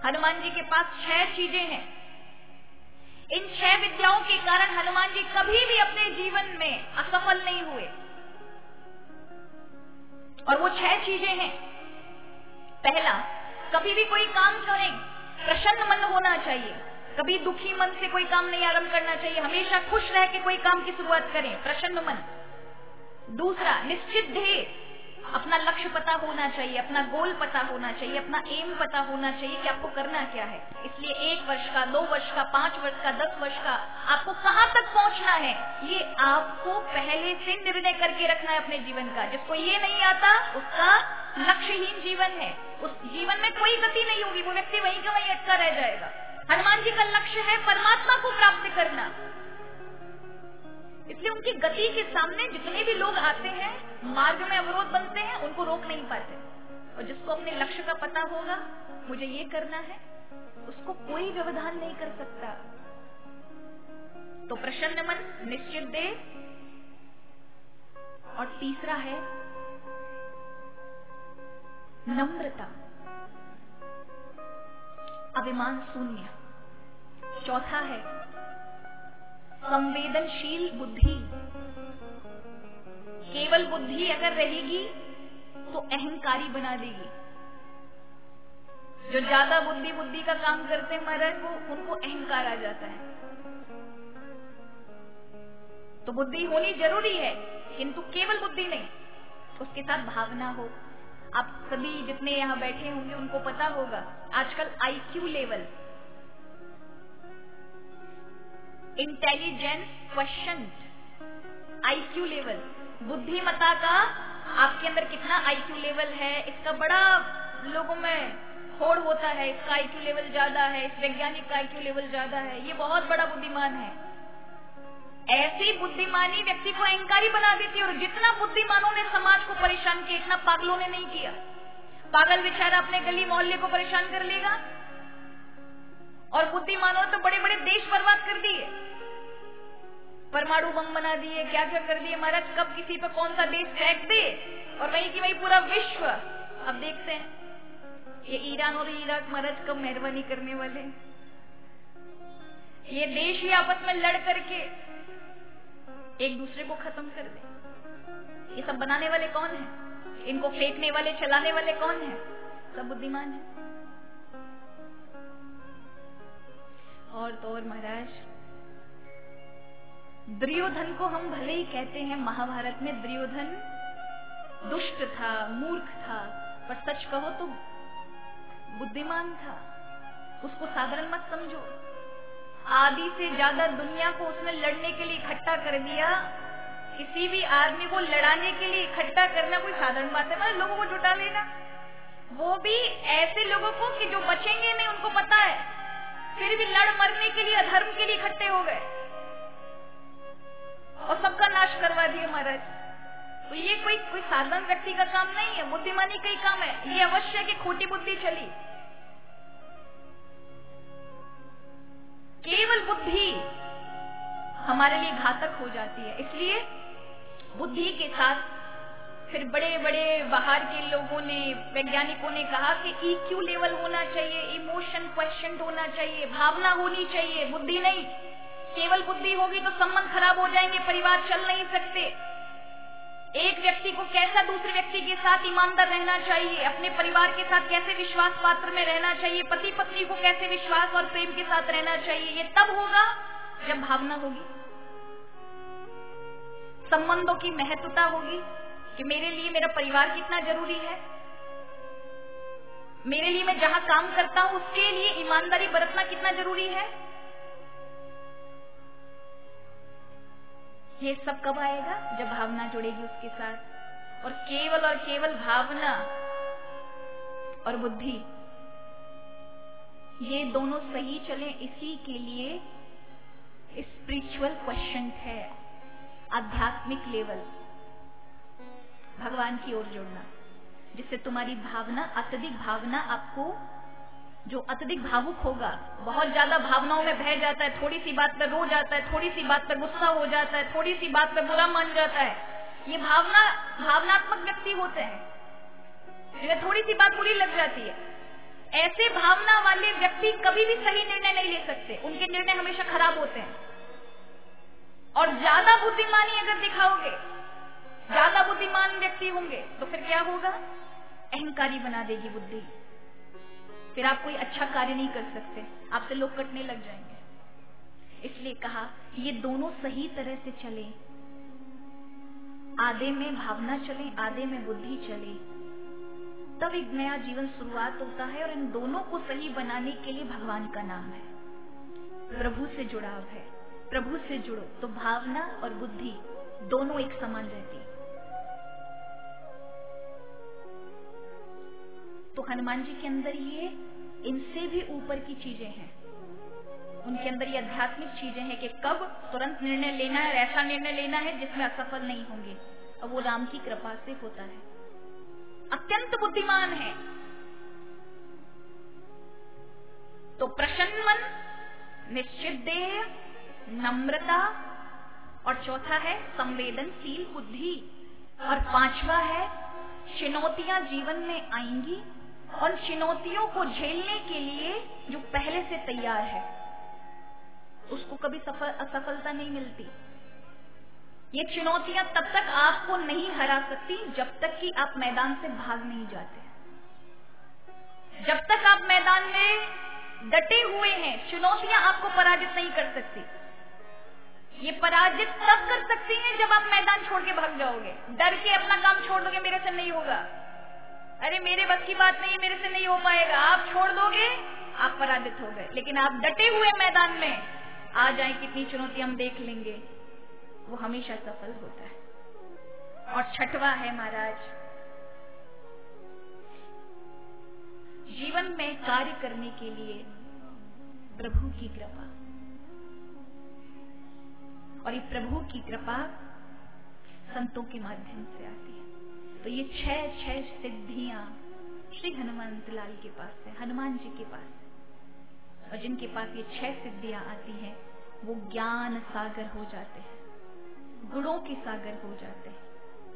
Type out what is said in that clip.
हनुमान जी के पास 6 चीजें हैं। इन 6 विद्याओं के कारण हनुमान जी कभी भी अपने जीवन में असफल नहीं हुए। और वो 6 चीजें हैं। पहला, कभी भी कोई काम करें प्रसन्न मन होना चाहिए। कभी दुखी मन से कोई काम नहीं आरंभ करना चाहिए। हमेशा खुश रह के कोई काम की शुरुआत करें, प्रसन्न मन। दूसरा, निश्चित ध्येय, अपना लक्ष्य पता होना चाहिए, अपना गोल पता होना चाहिए, अपना एम पता होना चाहिए कि आपको करना क्या है। इसलिए 1 वर्ष का, 2 वर्ष का, 5 वर्ष का, 10 वर्ष का आपको कहां तक पहुंचना है, ये आपको पहले से निर्णय करके रखना है अपने जीवन का। जिसको ये नहीं आता उसका लक्ष्यहीन जीवन है। उस जीवन में कोई गति नहीं होगी, वो व्यक्ति वहीं का वहीं अटका रह जाएगा। हनुमान जी का लक्ष्य है परमात्मा को प्राप्त करना। इसलिए उनकी गति के सामने जितने भी लोग आते हैं, मार्ग में अवरोध बनते हैं, उनको रोक नहीं पाते। और जिसको अपने लक्ष्य का पता होगा, मुझे ये करना है, उसको कोई व्यवधान नहीं कर सकता। तो प्रसन्न मन, निश्चित ध्येय। और तीसरा है नम्रता, अभिमान शून्य। चौथा है संवेदनशील बुद्धि। केवल बुद्धि अगर रहेगी तो अहंकारी बना देगी। जो ज्यादा बुद्धि का काम करते हैं महाराज, वो उनको अहंकार आ जाता है। तो बुद्धि होनी जरूरी है, किंतु केवल बुद्धि नहीं, उसके साथ भावना हो। आप सभी जितने यहाँ बैठे होंगे उनको पता होगा, आजकल IQ level, intelligence quotient, IQ level, बुद्धिमत्ता का आपके अंदर कितना IQ लेवल है, इसका बड़ा लोगों में होड़ होता है। इसका IQ लेवल ज्यादा है, इस वैज्ञानिक का IQ लेवल ज्यादा है, ये बहुत बड़ा बुद्धिमान है। ऐसी बुद्धिमानी व्यक्ति को अहंकारी बना देती है। और जितना बुद्धिमानों ने समाज को परेशान किया, इतना पागलों ने नहीं किया। पागल बेचारा अपने गली मोहल्ले को परेशान कर लेगा, और बुद्धिमानों ने तो बड़े बड़े देश बर्बाद कर दिए, परमाणु बम बना दिए, क्या क्या कर दिए महाराज। कब किसी पे कौन सा देश फेंक दे और वही की वही पूरा विश्व। अब देखते हैं ये ईरान और इराक महाराज कब मेहरबानी करने वाले। ये देश ही आपस में लड़ करके एक दूसरे को खत्म कर दे। ये सब बनाने वाले कौन हैं? इनको फेंकने वाले, चलाने वाले कौन हैं? सब बुद्धिमान है। और तो और महाराज, दुर्योधन को हम भले ही कहते हैं महाभारत में दुर्योधन दुष्ट था, मूर्ख था, पर सच कहो तो बुद्धिमान था। उसको साधारण मत समझो। आदि से ज्यादा दुनिया को उसने लड़ने के लिए इकट्ठा कर दिया। किसी भी आदमी को लड़ाने के लिए इकट्ठा करना कोई साधारण बात है? मतलब लोगों को जुटा लेना, वो भी ऐसे लोगों को कि जो बचेंगे नहीं, उनको पता है, फिर भी लड़ मरने के लिए, अधर्म के लिए इकट्ठे हो गए और सबका नाश करवा दिया महाराज। तो ये कोई साधारण व्यक्ति का काम नहीं है, बुद्धिमानी का ही काम है। ये अवश्य है कि खोटी बुद्धि चली। केवल बुद्धि हमारे लिए घातक हो जाती है। इसलिए बुद्धि के साथ फिर बड़े बड़े बाहर के लोगों ने, वैज्ञानिकों ने कहा कि EQ लेवल होना चाहिए, इमोशन क्वेश्चन होना चाहिए, भावना होनी चाहिए, बुद्धि नहीं। केवल बुद्धि होगी तो संबंध खराब हो जाएंगे, परिवार चल नहीं सकते। एक व्यक्ति को कैसा दूसरे व्यक्ति के साथ ईमानदार रहना चाहिए, अपने परिवार के साथ कैसे विश्वास पात्र में रहना चाहिए, पति पत्नी को कैसे विश्वास और प्रेम के साथ रहना चाहिए, ये तब होगा जब भावना होगी, संबंधों की महत्वता होगी कि मेरे लिए मेरा परिवार कितना जरूरी है, मेरे लिए मैं जहां काम करता हूं उसके लिए ईमानदारी बरतना कितना जरूरी है। ये सब कब आएगा? जब भावना जुड़ेगी उसके साथ। और केवल भावना और बुद्धि, ये दोनों सही चले, इसी के लिए स्पिरिचुअल क्वेश्चन है, आध्यात्मिक लेवल, भगवान की ओर जुड़ना, जिससे तुम्हारी भावना, अत्यधिक भावना, आपको जो अत्यधिक भावुक होगा, बहुत ज्यादा भावनाओं में बह जाता है, थोड़ी सी बात पर रो जाता है, थोड़ी सी बात पर गुस्सा हो जाता है, थोड़ी सी बात पर बुरा मान जाता है, ये भावनात्मक व्यक्ति होते हैं, जिन्हें थोड़ी सी बात बुरी लग जाती है। ऐसे भावना वाले व्यक्ति कभी भी सही निर्णय नहीं ले सकते, उनके निर्णय हमेशा खराब होते हैं। और ज्यादा बुद्धिमानी अगर दिखाओगे, ज्यादा बुद्धिमान व्यक्ति होंगे तो फिर क्या होगा? अहंकारी बना देगी बुद्धि, फिर आप कोई अच्छा कार्य नहीं कर सकते, आपसे लोग कटने लग जाएंगे। इसलिए कहा ये दोनों सही तरह से चले, आधे में भावना चले, आधे में बुद्धि चले, तब एक नया जीवन शुरुआत होता है। और इन दोनों को सही बनाने के लिए भगवान का नाम है, प्रभु से जुड़ाव है। प्रभु से जुड़ो तो भावना और बुद्धि दोनों एक समान रहती। तो हनुमान जी के अंदर ये इनसे भी ऊपर की चीजें हैं, उनके अंदर ये आध्यात्मिक चीजें हैं कि कब तुरंत निर्णय लेना है, ऐसा निर्णय लेना है जिसमें असफल नहीं होंगे, और वो राम की कृपा से होता है। अत्यंत बुद्धिमान है। तो प्रसन्न मन, निश्चित देह, नम्रता, और चौथा है संवेदनशील बुद्धि, और पांचवा है चुनौतियां जीवन में आएंगी और चुनौतियों को झेलने के लिए जो पहले से तैयार है उसको कभी असफलता नहीं मिलती। ये चुनौतियां तब तक आपको नहीं हरा सकती जब तक कि आप मैदान से भाग नहीं जाते। जब तक आप मैदान में डटे हुए हैं, चुनौतियां आपको पराजित नहीं कर सकती। ये पराजित तब कर सकती हैं जब आप मैदान छोड़ के भाग जाओगे, डर के अपना काम छोड़ दोगे, मेरे से नहीं होगा, अरे मेरे बस की बात नहीं, मेरे से नहीं हो पाएगा, आप छोड़ दोगे, आप पराजित हो गए। लेकिन आप डटे हुए मैदान में, आ जाए कितनी चुनौती हम देख लेंगे, वो हमेशा सफल होता है। और छठवा है महाराज, जीवन में कार्य करने के लिए प्रभु की कृपा। और ये प्रभु की कृपा संतों के माध्यम से आती है। तो ये छह सिद्धियां श्री हनुमंत लाल के पास है, हनुमान जी के पास है। और जिनके पास ये 6 सिद्धियां आती हैं वो ज्ञान सागर हो जाते हैं, गुणों के सागर हो जाते हैं।